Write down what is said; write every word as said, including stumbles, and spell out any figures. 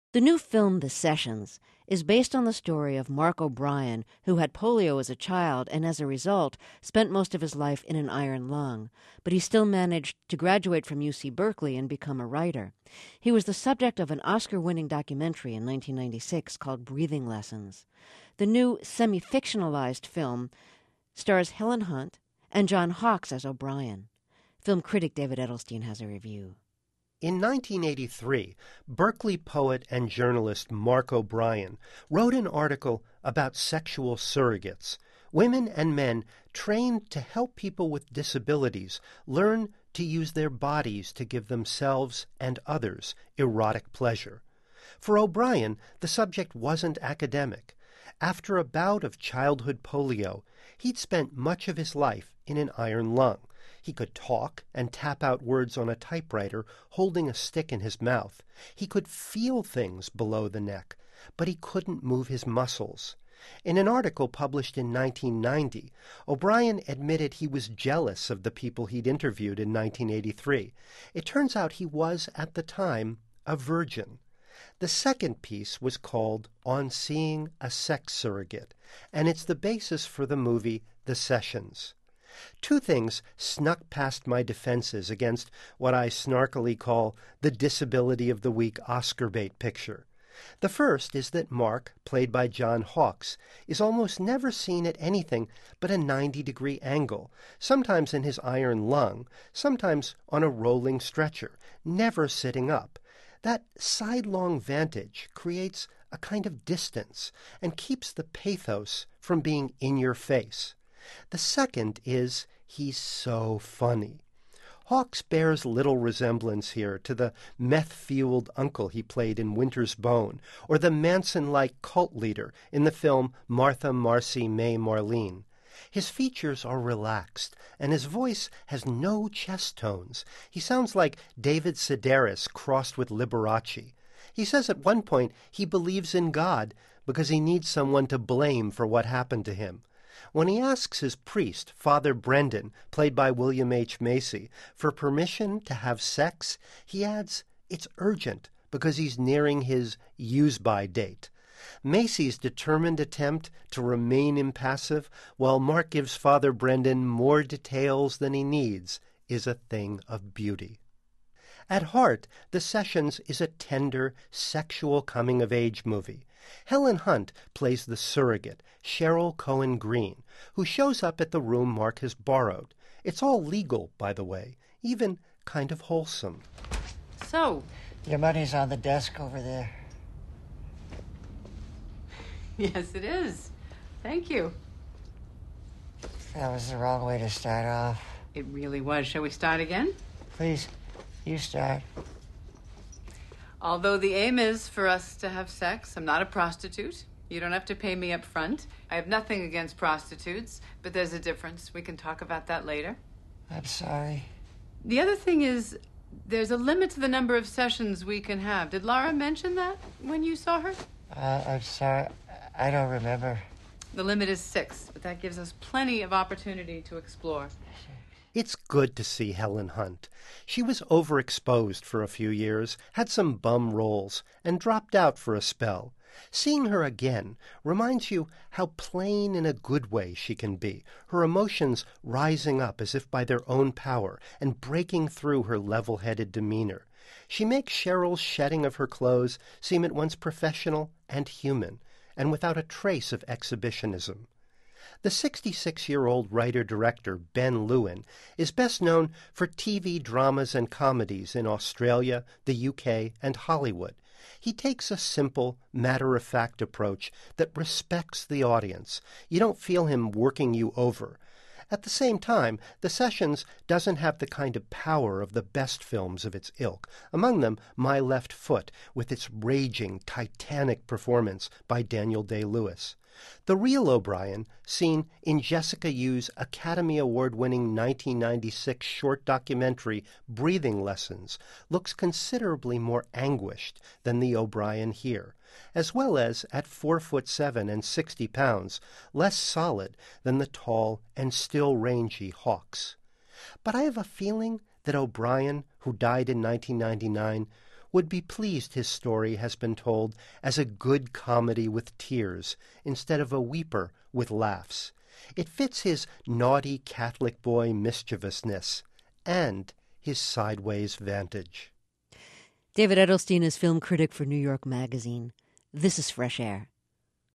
The new film, The Sessions, is based on the story of Mark O'Brien, who had polio as a child and as a result spent most of his life in an iron lung, but he still managed to graduate from U C Berkeley and become a writer. He was the subject of an Oscar-winning documentary in nineteen ninety-six called Breathing Lessons. The new semi-fictionalized film stars Helen Hunt and John Hawkes as O'Brien. Film critic David Edelstein has a review. In nineteen eighty-three, Berkeley poet and journalist Mark O'Brien wrote an article about sexual surrogates, women and men trained to help people with disabilities learn to use their bodies to give themselves and others erotic pleasure. For O'Brien, the subject wasn't academic. After a bout of childhood polio, he'd spent much of his life in an iron lung. He could talk and tap out words on a typewriter, holding a stick in his mouth. He could feel things below the neck, but he couldn't move his muscles. In an article published in nineteen ninety, O'Brien admitted he was jealous of the people he'd interviewed in nineteen eighty-three. It turns out he was, at the time, a virgin. The second piece was called On Seeing a Sex Surrogate, and it's the basis for the movie The Sessions. Two things snuck past my defenses against what I snarkily call the Disability of the Week Oscar bait picture. The first is that Mark, played by John Hawkes, is almost never seen at anything but a ninety-degree angle, sometimes in his iron lung, sometimes on a rolling stretcher, never sitting up. That sidelong vantage creates a kind of distance and keeps the pathos from being in your face. The second is he's so funny. Hawkes bears little resemblance here to the meth-fueled uncle he played in Winter's Bone, or the Manson-like cult leader in the film Martha, Marcy, May, Marlene. His features are relaxed, and his voice has no chest tones. He sounds like David Sedaris crossed with Liberace. He says at one point he believes in God because he needs someone to blame for what happened to him. When he asks his priest, Father Brendan, played by William H. Macy, for permission to have sex, he adds it's urgent because he's nearing his use-by date. Macy's determined attempt to remain impassive while Mark gives Father Brendan more details than he needs is a thing of beauty. At heart, The Sessions is a tender, sexual coming-of-age movie. Helen Hunt plays the surrogate, Cheryl Cohen Green, who shows up at the room Mark has borrowed. It's all legal, by the way, even kind of wholesome. So? Your money's on the desk over there. Yes, it is. Thank you. That was the wrong way to start off. It really was. Shall we start again? Please, you start. Although the aim is for us to have sex, I'm not a prostitute. You don't have to pay me up front. I have nothing against prostitutes, but there's a difference. We can talk about that later. I'm sorry. The other thing is, there's a limit to the number of sessions we can have. Did Laura mention that when you saw her? Uh, I'm sorry. I don't remember. The limit is six, but that gives us plenty of opportunity to explore. It's good to see Helen Hunt. She was overexposed for a few years, had some bum roles, and dropped out for a spell. Seeing her again reminds you how plain in a good way she can be, her emotions rising up as if by their own power and breaking through her level-headed demeanor. She makes Cheryl's shedding of her clothes seem at once professional and human, and without a trace of exhibitionism. The sixty-six-year-old writer-director Ben Lewin is best known for T V dramas and comedies in Australia, the U K, and Hollywood. He takes a simple, matter-of-fact approach that respects the audience. You don't feel him working you over. At the same time, The Sessions doesn't have the kind of power of the best films of its ilk, among them My Left Foot, with its raging, titanic performance by Daniel Day-Lewis. The real O'Brien, seen in Jessica Yu's Academy Award-winning nineteen ninety-six short documentary Breathing Lessons, looks considerably more anguished than the O'Brien here, as well as, at four foot seven and sixty pounds, less solid than the tall and still rangy Hawkes. But I have a feeling that O'Brien, who died in nineteen ninety-nine, would be pleased his story has been told as a good comedy with tears instead of a weeper with laughs. It fits his naughty Catholic boy mischievousness and his sideways vantage. David Edelstein is film critic for New York Magazine. This is Fresh Air.